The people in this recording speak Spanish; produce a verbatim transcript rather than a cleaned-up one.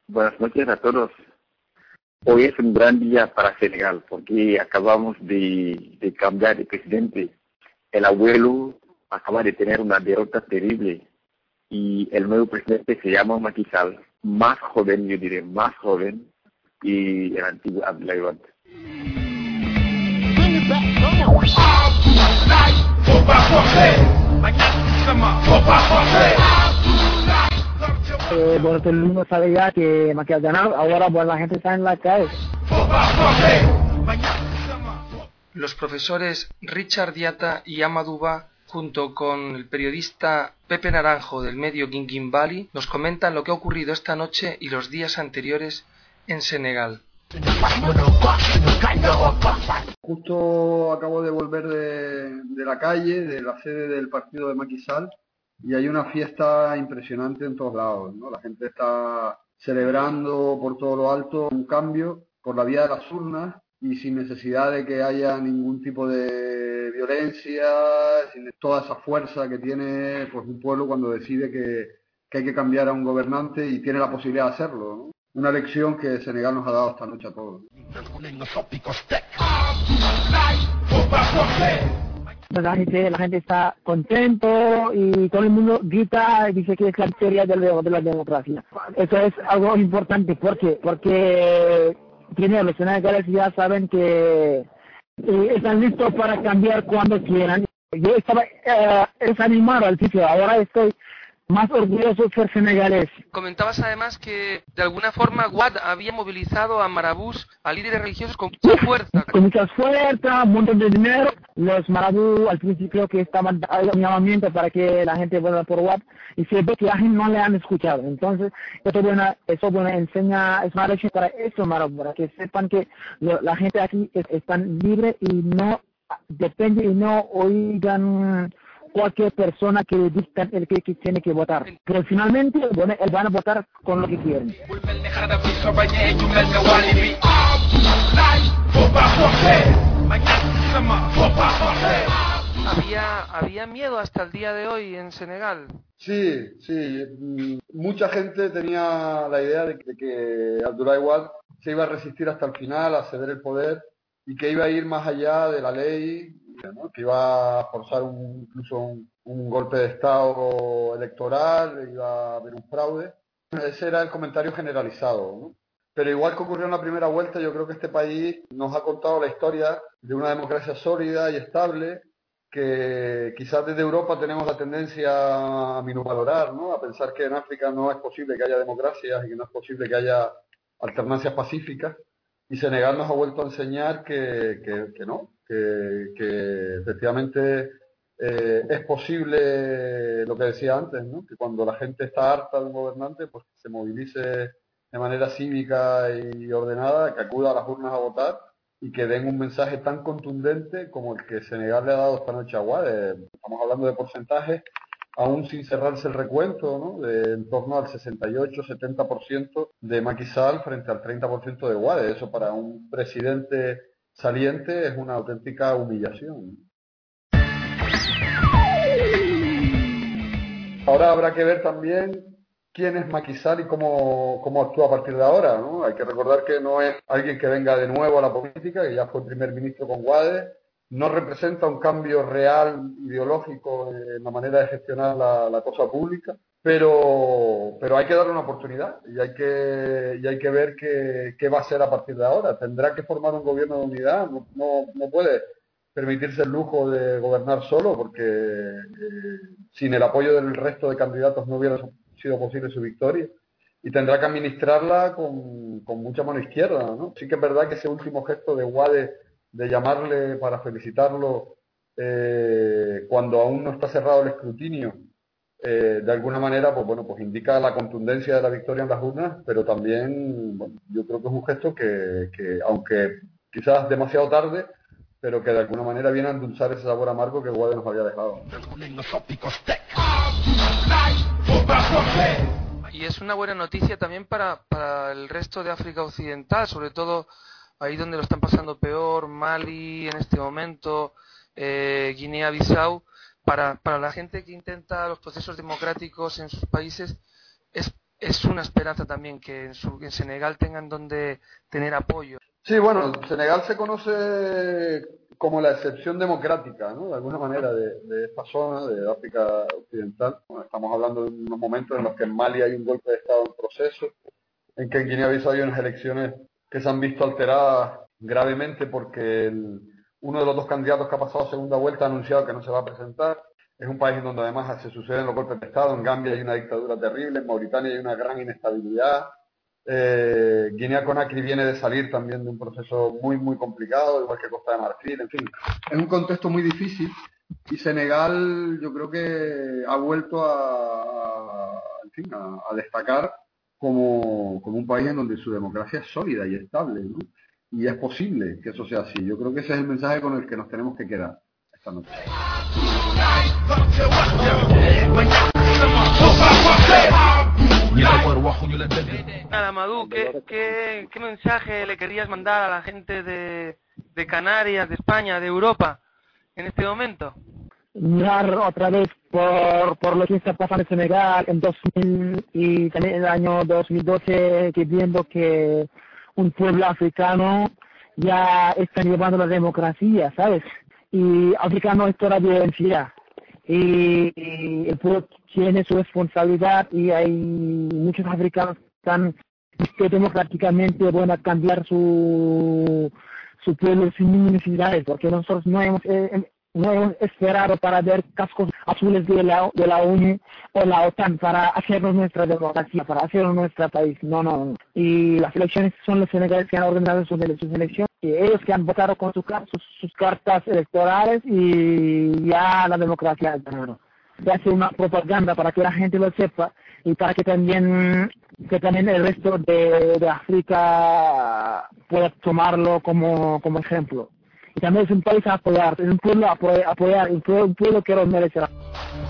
Buenas noches a todos. Hoy es un gran día para Senegal porque acabamos de, de cambiar de presidente. El abuelo acaba de tener una derrota terrible y el nuevo presidente se llama Macky Sall, más joven, yo diré, más joven, y el antiguo Abdoulaye Wade. Eh, bueno, todo el mundo sabe ya que Macky ha ganado, ahora bueno, la gente está en la calle. Los profesores Richard Diata y Amadou Ba, junto con el periodista Pepe Naranjo del medio Guinguín Bali, nos comentan lo que ha ocurrido esta noche y los días anteriores en Senegal. Justo acabo de volver de, de la calle, de la sede del partido de Macky Sall, y hay una fiesta impresionante en todos lados, ¿no? La gente está celebrando por todo lo alto un cambio por la vía de las urnas y sin necesidad de que haya ningún tipo de violencia, sin toda esa fuerza que tiene pues, un pueblo cuando decide que, que hay que cambiar a un gobernante y tiene la posibilidad de hacerlo, ¿no? Una lección que Senegal nos ha dado esta noche a todos. La gente, la gente está contento y todo el mundo grita y dice que es la victoria de la, de la democracia. Eso es algo importante. ¿Por qué? Porque primero los senegaleses ya saben que eh, están listos para cambiar cuando quieran. Yo estaba eh, desanimado al sitio, ahora estoy más orgulloso de ser senegalés. Comentabas además que de alguna forma Wade había movilizado a marabús, a líderes religiosos con mucha fuerza. Con mucha fuerza, un montón de dinero. Los marabús al principio que estaban dando un llamamiento para que la gente vuelva por Wade y se ve que la gente no le han escuchado. Entonces, eso bueno, eso bueno enseña, es una lección para eso, marabús, para que sepan que lo, la gente aquí es, están libre y no depende y no oigan cualquier persona que le dictan el que, que tiene que votar. Pero finalmente, bueno, van a votar con lo que quieren. ¿Había, había miedo hasta el día de hoy en Senegal? Sí, sí. Mucha gente tenía la idea de que, de que Abdoulaye Wade se iba a resistir hasta el final, a ceder el poder y que iba a ir más allá de la ley, ¿no? Que iba a forzar un, incluso un, un golpe de Estado electoral, iba a haber un fraude. Ese era el comentario generalizado, ¿no? Pero igual que ocurrió en la primera vuelta, yo creo que este país nos ha contado la historia de una democracia sólida y estable que quizás desde Europa tenemos la tendencia a minusvalorar, ¿no? A pensar que en África no es posible que haya democracias y que no es posible que haya alternancias pacíficas. Y Senegal nos ha vuelto a enseñar que, que, que no, que, que efectivamente eh, es posible lo que decía antes, ¿no? Que cuando la gente está harta de un gobernante, pues que se movilice de manera cívica y ordenada, que acuda a las urnas a votar y que den un mensaje tan contundente como el que Senegal le ha dado esta noche a Wade. Estamos hablando de porcentajes, aún sin cerrarse el recuento, ¿no? De en torno al sesenta y ocho a setenta por ciento de Macky Sall frente al treinta por ciento de Wade. Eso para un presidente saliente es una auténtica humillación. Ahora habrá que ver también quién es Macky Sall y cómo, cómo actúa a partir de ahora, ¿no? Hay que recordar que no es alguien que venga de nuevo a la política, que ya fue primer ministro con Wade, no representa un cambio real ideológico en la manera de gestionar la, la cosa pública, pero, pero hay que darle una oportunidad y hay que, y hay que ver qué, qué va a hacer a partir de ahora. Tendrá que formar un gobierno de unidad, no, no, no puede permitirse el lujo de gobernar solo porque eh, sin el apoyo del resto de candidatos no hubiera sido posible su victoria y tendrá que administrarla con, con mucha mano izquierda, ¿no? Sí que es verdad que ese último gesto de Wade de llamarle para felicitarlo eh, cuando aún no está cerrado el escrutinio, eh, de alguna manera, pues bueno, pues indica la contundencia de la victoria en las urnas, pero también, bueno, yo creo que es un gesto que, que, aunque quizás demasiado tarde, pero que de alguna manera viene a endulzar ese sabor amargo que Wade nos había dejado. Y es una buena noticia también para, para el resto de África Occidental, sobre todo ahí donde lo están pasando peor, Mali en este momento, eh, Guinea-Bissau. Para, para la gente que intenta los procesos democráticos en sus países es es una esperanza también que en, su, en Senegal tengan donde tener apoyo. Sí, bueno, Senegal se conoce como la excepción democrática, ¿no? De alguna manera, de, de esta zona, de África Occidental. Bueno, estamos hablando de unos momentos en los que en Mali hay un golpe de Estado en proceso, en que en Guinea-Bissau hay unas elecciones que se han visto alteradas gravemente porque el, uno de los dos candidatos que ha pasado a segunda vuelta ha anunciado que no se va a presentar. Es un país en donde además se suceden los golpes de Estado. En Gambia hay una dictadura terrible, en Mauritania hay una gran inestabilidad. Eh, Guinea-Conakry viene de salir también de un proceso muy, muy complicado, igual que Costa de Marfil, en fin. Es un contexto muy difícil y Senegal yo creo que ha vuelto a, a, en fin, a, a destacar como, como un país en donde su democracia es sólida y estable, ¿no? Y es posible que eso sea así. Yo creo que ese es el mensaje con el que nos tenemos que quedar esta noche. Nada, Amadou, ¿qué, qué, ¿qué mensaje le querías mandar a la gente de, de Canarias, de España, de Europa en este momento? Mirar otra vez por, por lo que está pasando en Senegal en dos mil y también en el año dos mil doce, que viendo que un pueblo africano ya está llevando la democracia, ¿sabes? Y africano es todavía en Siria. Y, y el pueblo tiene su responsabilidad y hay muchos africanos que están que democráticamente van a cambiar su, su pueblo sin necesidades, porque nosotros no hemos... Eh, no hemos esperado para ver cascos azules de la, de la ONU o la OTAN para hacernos nuestra democracia, para hacernos nuestro país. No, no, no. Y las elecciones son los senegaleses que han organizado sus, sus elecciones, y ellos que han votado con su, sus, sus cartas electorales, y ya la democracia ha ganado. Se hace una propaganda para que la gente lo sepa y para que también que también el resto de, de África pueda tomarlo como, como ejemplo. Y también es un país a apoyar, es un pueblo a apoyar, un pueblo, un pueblo que lo merecerá.